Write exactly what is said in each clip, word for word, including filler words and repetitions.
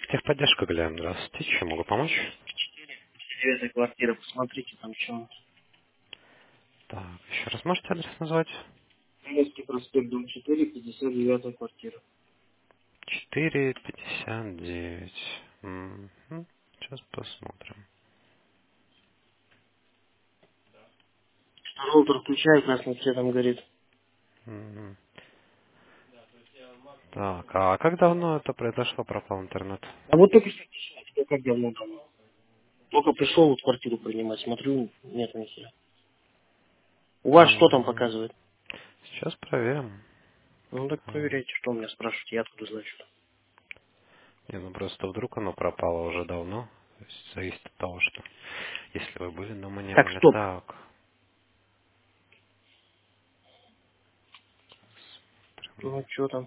Техподдержка, Галя. Здравствуйте. Чем могу помочь? Девятая квартира, посмотрите там что. Так, еще раз можете адрес назвать? Советский проспект, дом четыре, пятьдесят девятая квартира. Четыре пятьдесят девять. Сейчас посмотрим. Роутер включаю, красным цветом горит. Мгм. Так, а как давно это произошло, пропал интернет? А вот только что, я как давно там. Только пришел вот квартиру принимать, смотрю, нет нихера. У вас что там Мгм. показывает? Сейчас проверим. Ну так А, проверяйте, что у меня спрашиваете, я откуда знаю что. Не, ну просто вдруг оно пропало уже давно. То есть зависит от того, что если вы были дома, не Так, были. стоп. Так. Ну что там?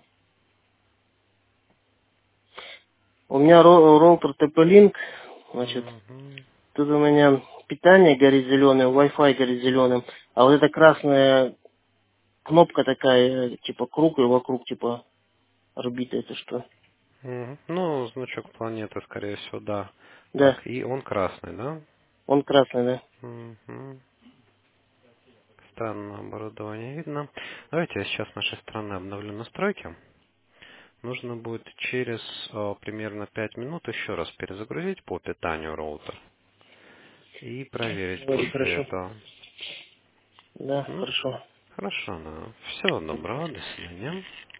У меня ро- роутер тэ пэ-Link, значит, Мгм. тут у меня питание горит зеленым, Wi-Fi горит зеленым, а вот эта красная кнопка такая, э, типа круг и вокруг, типа орбита, это что? Мгм. Ну, значок планеты, скорее всего, да. Да, Так, и он красный, да? он красный, да. Мгм. Странное оборудование видно. Давайте я сейчас с нашей стороны обновлю настройки. Нужно будет через э, примерно пять минут еще раз перезагрузить по питанию роутер и проверить Давайте, после хорошо. этого. Да, М? хорошо. Хорошо, да. Всего доброго, до свидания.